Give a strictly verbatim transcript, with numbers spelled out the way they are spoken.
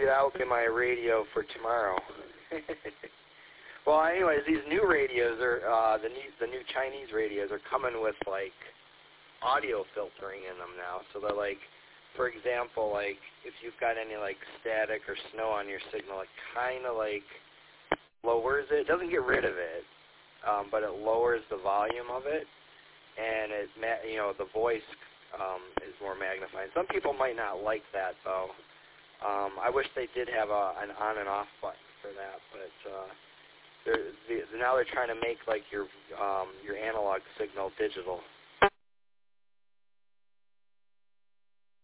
maybe that will be my radio for tomorrow. Well, anyways, these new radios are uh, the new the new Chinese radios are coming with like audio filtering in them now. So they're like, for example, like if you've got any like static or snow on your signal, it kind of like lowers it. It doesn't get rid of it, um, but it lowers the volume of it, and it ma- you know the voice um, is more magnified. Some people might not like that though. Um, I wish they did have a, an on and off button for that, but uh, they're, the, now they're trying to make like your um, your analog signal digital.